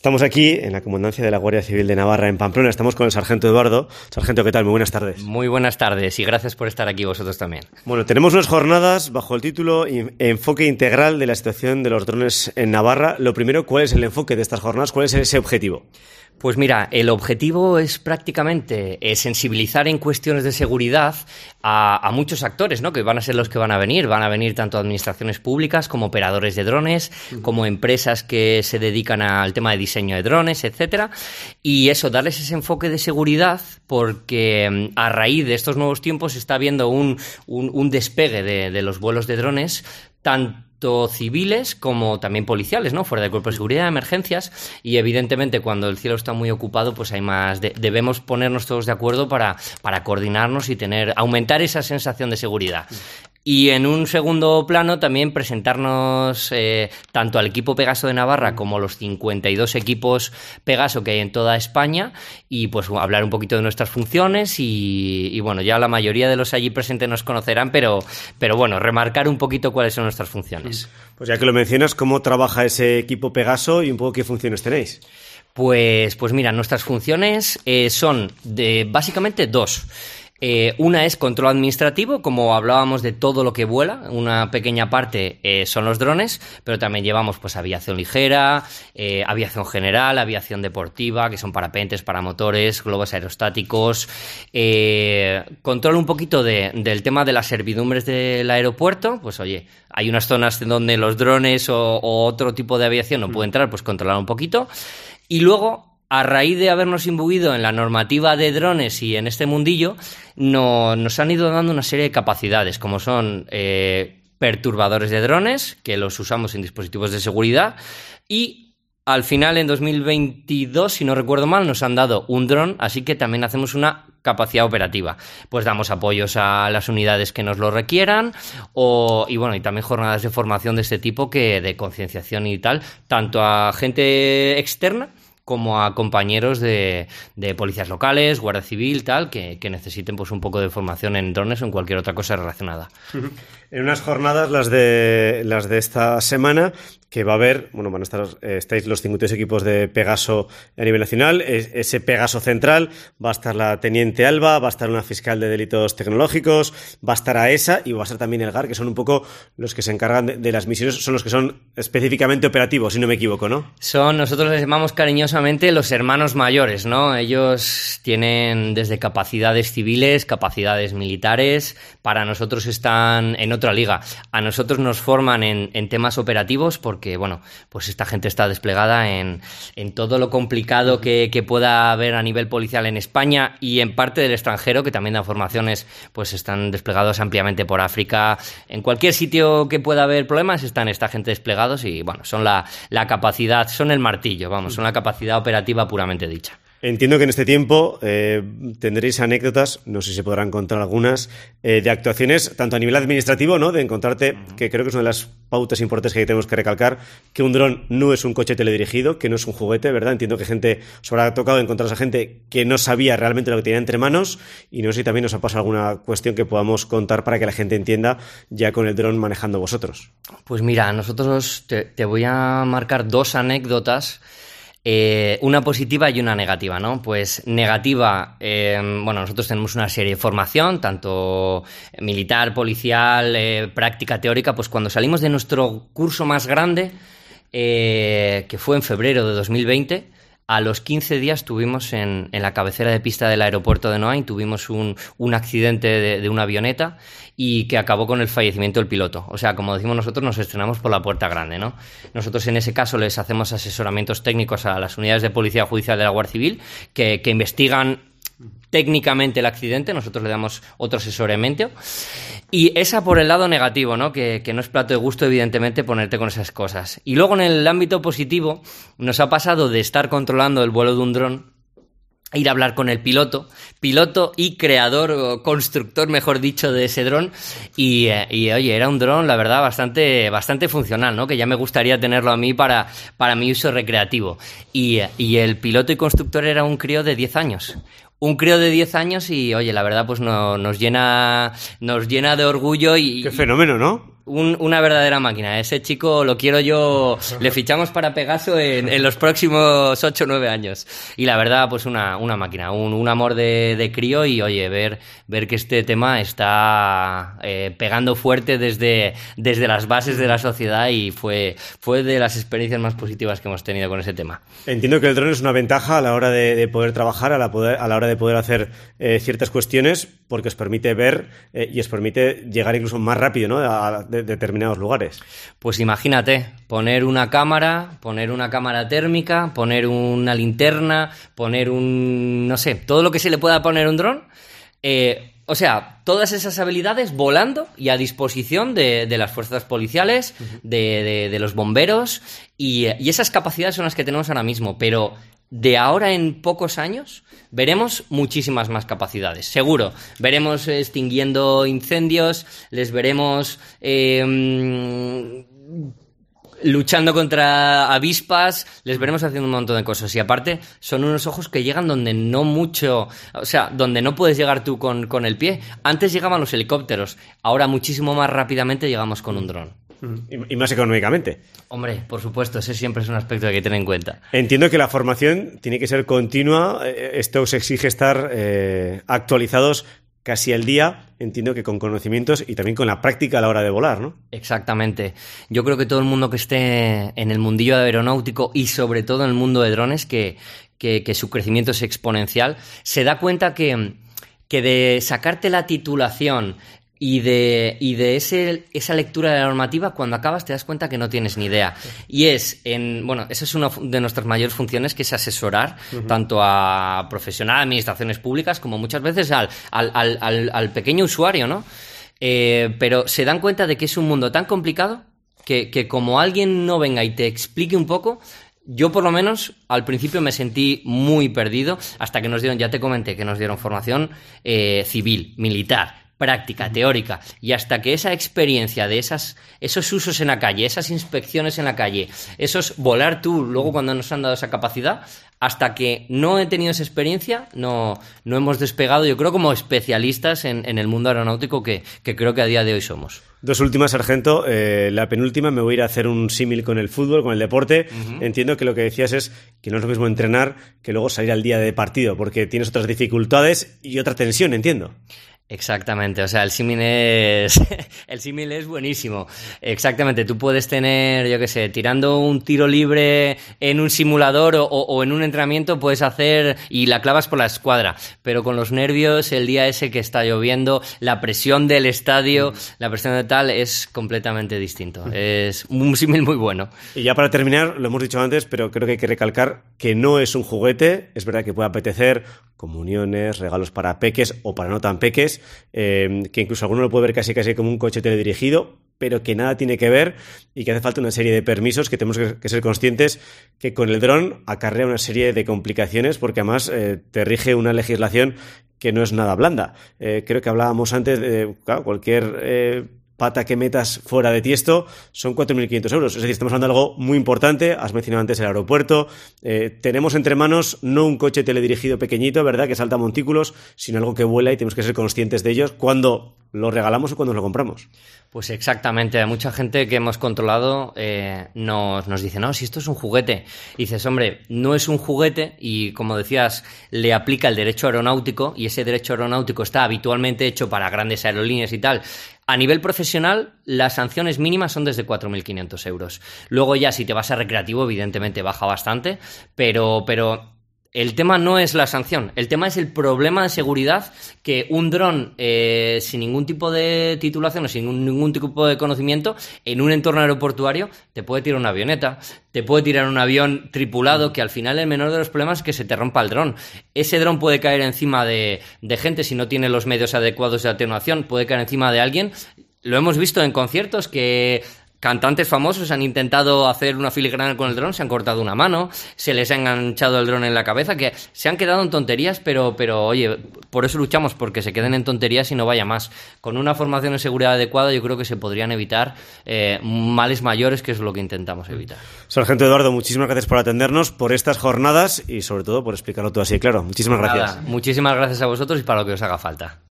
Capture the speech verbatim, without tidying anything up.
Estamos aquí en la Comandancia de la Guardia Civil de Navarra, en Pamplona. Estamos con el sargento Eduardo. Sargento, ¿qué tal? Muy buenas tardes. Muy buenas tardes y gracias por estar aquí vosotros también. Bueno, tenemos unas jornadas bajo el título Enfoque Integral de la situación de los drones en Navarra. Lo primero, ¿cuál es el enfoque de estas jornadas? ¿Cuál es ese objetivo? Pues mira, el objetivo es prácticamente eh, sensibilizar en cuestiones de seguridad a, a muchos actores, ¿no? Que van a ser los que van a venir. Van a venir tanto administraciones públicas como operadores de drones, uh-huh. como empresas que se dedican al tema de diseño de drones, etcétera. Y eso, darles ese enfoque de seguridad porque a raíz de estos nuevos tiempos está habiendo un, un, un despegue de, de los vuelos de drones, tanto civiles como también policiales, ¿no? Fuera del cuerpo de seguridad, emergencias, y evidentemente cuando el cielo está muy ocupado, pues hay más, de, debemos ponernos todos de acuerdo para, para coordinarnos y tener, aumentar esa sensación de seguridad. Y en un segundo plano también presentarnos eh, tanto al equipo Pegaso de Navarra como los cincuenta y dos equipos Pegaso que hay en toda España y pues hablar un poquito de nuestras funciones y, y bueno, ya la mayoría de los allí presentes nos conocerán, pero, pero bueno, remarcar un poquito cuáles son nuestras funciones. Pues ya que lo mencionas, ¿cómo trabaja ese equipo Pegaso y un poco qué funciones tenéis? Pues, pues mira, nuestras funciones eh, son de básicamente dos. Eh, una es control administrativo, como hablábamos de todo lo que vuela, una pequeña parte eh, son los drones, pero también llevamos pues aviación ligera, eh, aviación general, aviación deportiva, que son parapentes, paramotores, globos aerostáticos, eh, control un poquito de, del tema de las servidumbres del aeropuerto, pues oye, hay unas zonas donde los drones o, o otro tipo de aviación no puede entrar, pues controlar un poquito, y luego a raíz de habernos imbuido en la normativa de drones y en este mundillo, no, nos han ido dando una serie de capacidades, como son eh, perturbadores de drones, que los usamos en dispositivos de seguridad, y al final, en dos mil veintidós, si no recuerdo mal, nos han dado un dron, así que también hacemos una capacidad operativa. Pues damos apoyos a las unidades que nos lo requieran, o, y bueno, y también jornadas de formación de este tipo, que de concienciación y tal, tanto a gente externa, como a compañeros de, de policías locales, guardia civil, tal, que, que necesiten pues un poco de formación en drones o en cualquier otra cosa relacionada. En unas jornadas, las de las de esta semana, que va a haber, bueno, van a estar, eh, estáis los cincuenta y tres equipos de Pegaso a nivel nacional, es, ese Pegaso central, va a estar la Teniente Alba, va a estar una fiscal de delitos tecnológicos, va a estar AESA y va a estar también el GAR, que son un poco los que se encargan de, de las misiones, son los que son específicamente operativos, si no me equivoco, ¿no? Son, nosotros les llamamos cariñosamente los hermanos mayores, ¿no? Ellos tienen desde capacidades civiles, capacidades militares, para nosotros están en otra liga. A nosotros nos forman en, en temas operativos porque, bueno, pues esta gente está desplegada en, en todo lo complicado que, que pueda haber a nivel policial en España y en parte del extranjero, que también dan formaciones, pues están desplegados ampliamente por África. En cualquier sitio que pueda haber problemas están esta gente desplegados y, bueno, son la, la capacidad, son el martillo, vamos, son la capacidad operativa puramente dicha. Entiendo que en este tiempo eh, tendréis anécdotas, no sé si se podrán encontrar algunas, eh, de actuaciones tanto a nivel administrativo, ¿no? De encontrarte, que creo que es una de las pautas importantes que tenemos que recalcar, que un dron no es un coche teledirigido, que no es un juguete, ¿verdad? Entiendo que gente os habrá tocado encontrarse a gente que no sabía realmente lo que tenía entre manos y no sé si también os ha pasado alguna cuestión que podamos contar para que la gente entienda ya con el dron manejando vosotros. Pues mira, nosotros te, te voy a marcar dos anécdotas. Eh, una positiva y una negativa, ¿no? Pues negativa, eh, bueno, nosotros tenemos una serie de formación, tanto militar, policial, eh, práctica teórica, pues cuando salimos de nuestro curso más grande, eh, que fue en febrero de dos mil veinte, a los quince días tuvimos en, en la cabecera de pista del aeropuerto de Noain, tuvimos un, un accidente de, de una avioneta y que acabó con el fallecimiento del piloto. O sea, como decimos nosotros, nos estrenamos por la puerta grande, ¿no? Nosotros en ese caso les hacemos asesoramientos técnicos a las unidades de policía judicial de la Guardia Civil que, que investigan técnicamente el accidente, nosotros le damos otro asesoramiento. Y esa por el lado negativo, ¿no? Que, que no es plato de gusto, evidentemente, ponerte con esas cosas. Y luego en el ámbito positivo nos ha pasado de estar controlando el vuelo de un dron, ir a hablar con el piloto, piloto y creador o constructor, mejor dicho, de ese dron y, y oye, era un dron, la verdad, bastante, bastante funcional, ¿no? Que ya me gustaría tenerlo a mí para, para mi uso recreativo. Y, y el piloto y constructor era un crío de diez años. Un crío de diez años y, oye, la verdad, pues no, nos llena nos llena de orgullo y... ¡Qué fenómeno!, ¿no? Un, una verdadera máquina. Ese chico lo quiero yo. Le fichamos para Pegaso en, en los próximos ocho o nueve años. Y la verdad, pues una, una máquina, un, un amor de, de crío. Y oye, ver, ver que este tema está eh, pegando fuerte desde, desde las bases de la sociedad. Y fue, fue de las experiencias más positivas que hemos tenido con ese tema. Entiendo que el dron es una ventaja a la hora de, de poder trabajar, a la, poder, a la hora de poder hacer eh, ciertas cuestiones, porque os permite ver eh, y os permite llegar incluso más rápido, ¿no?, a de determinados lugares. Pues imagínate, poner una cámara, poner una cámara térmica, poner una linterna, poner un... no sé, todo lo que se le pueda poner a un dron. Eh, o sea, todas esas habilidades volando y a disposición de, de las fuerzas policiales, uh-huh. de, de, de los bomberos, y, y esas capacidades son las que tenemos ahora mismo, pero... de ahora en pocos años veremos muchísimas más capacidades, seguro. Veremos extinguiendo incendios, les veremos eh, luchando contra avispas, les veremos haciendo un montón de cosas. Y aparte, son unos ojos que llegan donde no mucho, o sea, donde no puedes llegar tú con, con el pie. Antes llegaban los helicópteros, ahora muchísimo más rápidamente llegamos con un dron. Y más económicamente. Hombre, por supuesto, ese siempre es un aspecto que hay que tener en cuenta. Entiendo que la formación tiene que ser continua. Esto os exige estar eh, actualizados casi al día. Entiendo que con conocimientos y también con la práctica a la hora de volar, ¿no? Exactamente. Yo creo que todo el mundo que esté en el mundillo aeronáutico y sobre todo en el mundo de drones, que, que, que su crecimiento es exponencial, se da cuenta que, que de sacarte la titulación... Y de, y de ese, esa lectura de la normativa, cuando acabas te das cuenta que no tienes ni idea. Y es, en bueno, esa es una de nuestras mayores funciones, que es asesorar uh-huh. tanto a profesionales, administraciones públicas, como muchas veces al, al, al, al, al pequeño usuario, ¿no? Eh, pero se dan cuenta de que es un mundo tan complicado que, que como alguien no venga y te explique un poco... Yo, por lo menos, al principio me sentí muy perdido, hasta que nos dieron, ya te comenté, que nos dieron formación eh, civil, militar, práctica, teórica, y hasta que esa experiencia de esas, esos usos en la calle, esas inspecciones en la calle, esos volar tú, luego cuando nos han dado esa capacidad, hasta que no he tenido esa experiencia, no, no hemos despegado, yo creo, como especialistas en, en el mundo aeronáutico que, que creo que a día de hoy somos. Dos últimas, sargento. Eh, la penúltima, me voy a ir a hacer un símil con el fútbol, con el deporte. Uh-huh. Entiendo que lo que decías es que no es lo mismo entrenar que luego salir al día de partido, porque tienes otras dificultades y otra tensión, entiendo. Exactamente, o sea, el símil es el símil es buenísimo. Exactamente, tú puedes tener, yo qué sé, tirando un tiro libre en un simulador o, o en un entrenamiento puedes hacer y la clavas por la escuadra, pero con los nervios, el día ese que está lloviendo, la presión del estadio, la presión de tal, es completamente distinto. Es un símil muy bueno. Y ya para terminar, lo hemos dicho antes, pero creo que hay que recalcar que no es un juguete. Es verdad que puede apetecer comuniones, regalos para peques o para no tan peques, eh, que incluso alguno lo puede ver casi casi como un coche teledirigido, pero que nada tiene que ver y que hace falta una serie de permisos que tenemos que, que ser conscientes que con el dron acarrea una serie de complicaciones, porque además eh, te rige una legislación que no es nada blanda. Eh, creo que hablábamos antes de claro, cualquier... Eh, pata que metas fuera de Tiesto son cuatro mil quinientos euros. Es decir, estamos hablando de algo muy importante. Has mencionado antes el aeropuerto. Eh, tenemos entre manos no un coche teledirigido pequeñito, ¿verdad?, que salta montículos, sino algo que vuela y tenemos que ser conscientes de ellos cuando lo regalamos o cuando lo compramos. Pues exactamente. Hay mucha gente que hemos controlado eh, nos, nos dice, no, si esto es un juguete. Y dices, hombre, no es un juguete y, como decías, le aplica el derecho aeronáutico y ese derecho aeronáutico está habitualmente hecho para grandes aerolíneas y tal. A nivel profesional, las sanciones mínimas son desde cuatro mil quinientos euros. Luego ya, si te vas a recreativo, evidentemente baja bastante, pero... pero el tema no es la sanción, el tema es el problema de seguridad que un dron eh, sin ningún tipo de titulación o sin ningún, ningún tipo de conocimiento en un entorno aeroportuario te puede tirar una avioneta, te puede tirar un avión tripulado, que al final el menor de los problemas es que se te rompa el dron. Ese dron puede caer encima de, de gente si no tiene los medios adecuados de atenuación, puede caer encima de alguien. Lo hemos visto en conciertos que... cantantes famosos han intentado hacer una filigrana con el dron, se han cortado una mano, se les ha enganchado el dron en la cabeza, que se han quedado en tonterías, pero, pero oye, por eso luchamos, porque se queden en tonterías y no vaya más. Con una formación de seguridad adecuada yo creo que se podrían evitar eh, males mayores, que es lo que intentamos evitar. Sargento Eduardo, muchísimas gracias por atendernos, por estas jornadas y sobre todo por explicarlo todo así claro. Muchísimas gracias. Nada, muchísimas gracias a vosotros y para lo que os haga falta.